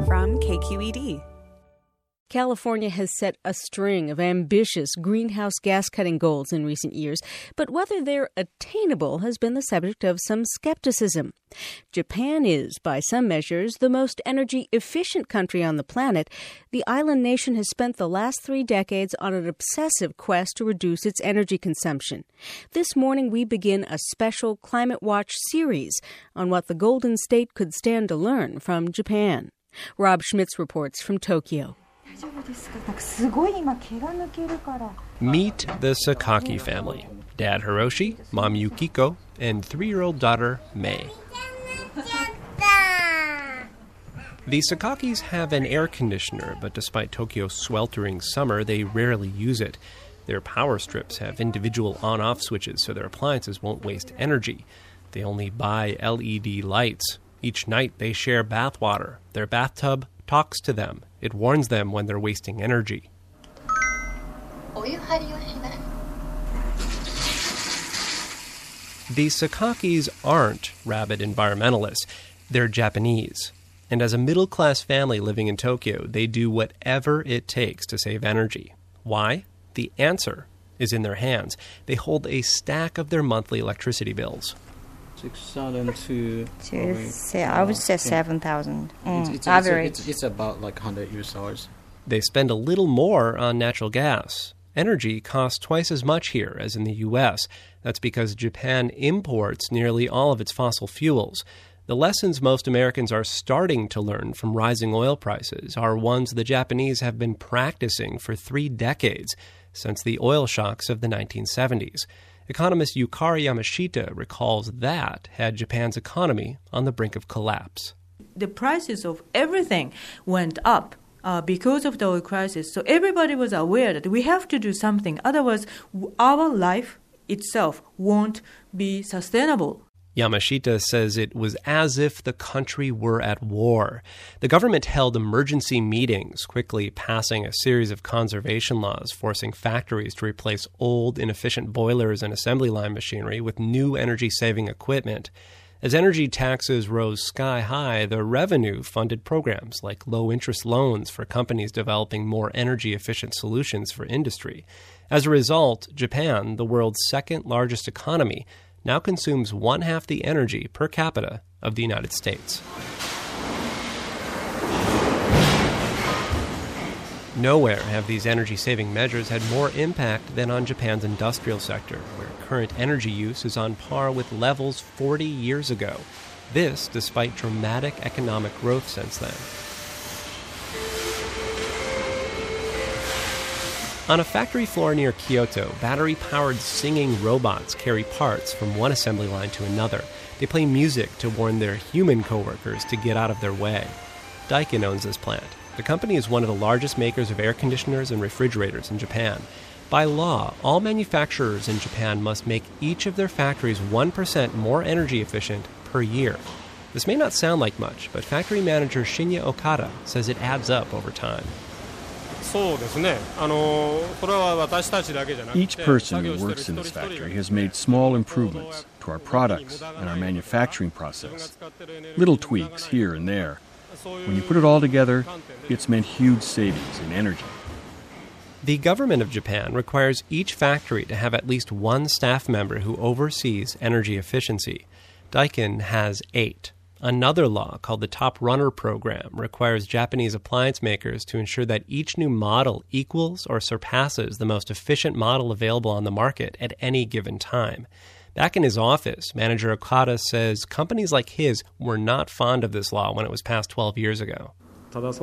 from KQED. California has set a string of ambitious greenhouse gas-cutting goals in recent years, but whether they're attainable has been the subject of some skepticism. Japan is, by some measures, the most energy-efficient country on the planet. The island nation has spent the last 3 decades on an obsessive quest to reduce its energy consumption. This morning, we begin a special Climate Watch series on what the Golden State could stand to learn from Japan. Rob Schmitz reports from Tokyo. Meet the Sakaki family. Dad Hiroshi, Mom Yukiko, and 3-year-old daughter Mei. The Sakakis have an air conditioner, but despite Tokyo's sweltering summer, they rarely use it. Their power strips have individual on-off switches so their appliances won't waste energy. They only buy LED lights. Each night they share bath water. Their bathtub talks to them. It warns them when they're wasting energy. The Sakakis aren't rabid environmentalists. They're Japanese. And as a middle-class family living in Tokyo, they do whatever it takes to save energy. Why? The answer is in their hands. They hold a stack of their monthly electricity bills. 6,000 to... I would say 7,000. Average. It's about like 100 US dollars. They spend a little more on natural gas. Energy costs twice as much here as in the U.S. That's because Japan imports nearly all of its fossil fuels. The lessons most Americans are starting to learn from rising oil prices are ones the Japanese have been practicing for 3 decades, since the oil shocks of the 1970s. Economist Yukari Yamashita recalls that had Japan's economy on the brink of collapse. The prices of everything went up because of the oil crisis. So everybody was aware that we have to do something. Otherwise, our life itself won't be sustainable. Yamashita says it was as if the country were at war. The government held emergency meetings, quickly passing a series of conservation laws, forcing factories to replace old, inefficient boilers and assembly line machinery with new energy-saving equipment. As energy taxes rose sky high, the revenue funded programs like low-interest loans for companies developing more energy-efficient solutions for industry. As a result, Japan, the world's second-largest economy, now consumes 1/2 the energy per capita of the United States. Nowhere have these energy-saving measures had more impact than on Japan's industrial sector, where current energy use is on par with levels 40 years ago. This despite dramatic economic growth since then. On a factory floor near Kyoto, battery-powered singing robots carry parts from one assembly line to another. They play music to warn their human coworkers to get out of their way. Daikin owns this plant. The company is one of the largest makers of air conditioners and refrigerators in Japan. By law, all manufacturers in Japan must make each of their factories 1% more energy efficient per year. This may not sound like much, but factory manager Shinya Okada says it adds up over time. Each person who works in this factory has made small improvements to our products and our manufacturing process. Little tweaks here and there. When you put it all together, it's meant huge savings in energy. The government of Japan requires each factory to have at least one staff member who oversees energy efficiency. Daikin has 8. Another law, called the Top Runner Program, requires Japanese appliance makers to ensure that each new model equals or surpasses the most efficient model available on the market at any given time. Back in his office, Manager Okada says companies like his were not fond of this law when it was passed 12 years ago. But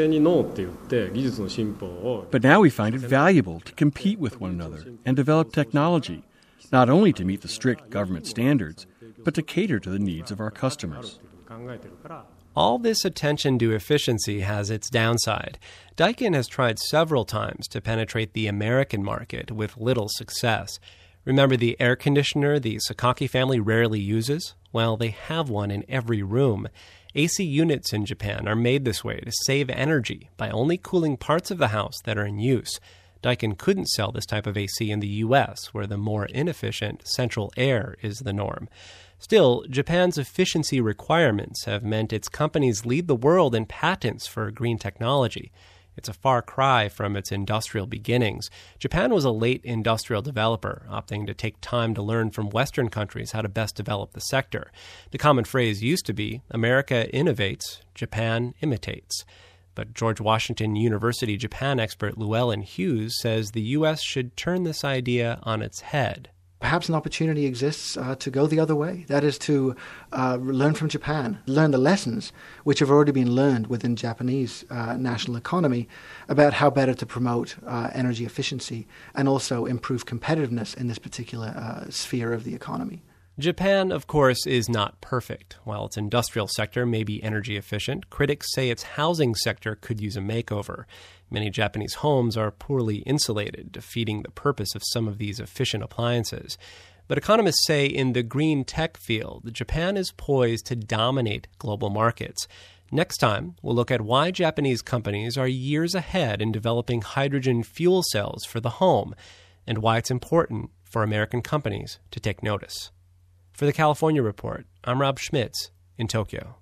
now we find it valuable to compete with one another and develop technology, not only to meet the strict government standards, but to cater to the needs of our customers. All this attention to efficiency has its downside. Daikin has tried several times to penetrate the American market with little success. Remember the air conditioner the Sakaki family rarely uses? Well, they have one in every room. AC units in Japan are made this way to save energy by only cooling parts of the house that are in use. Daikin couldn't sell this type of AC in the U.S., where the more inefficient central air is the norm. Still, Japan's efficiency requirements have meant its companies lead the world in patents for green technology. It's a far cry from its industrial beginnings. Japan was a late industrial developer, opting to take time to learn from Western countries how to best develop the sector. The common phrase used to be, America innovates, Japan imitates. But George Washington University Japan expert Llewellyn Hughes says the U.S. should turn this idea on its head. Perhaps an opportunity exists to go the other way. That is to learn from Japan, learn the lessons which have already been learned within Japanese national economy about how better to promote energy efficiency and also improve competitiveness in this particular sphere of the economy. Japan, of course, is not perfect. While its industrial sector may be energy efficient, critics say its housing sector could use a makeover. Many Japanese homes are poorly insulated, defeating the purpose of some of these efficient appliances. But economists say in the green tech field, Japan is poised to dominate global markets. Next time, we'll look at why Japanese companies are years ahead in developing hydrogen fuel cells for the home, and why it's important for American companies to take notice. For the California Report, I'm Rob Schmitz in Tokyo.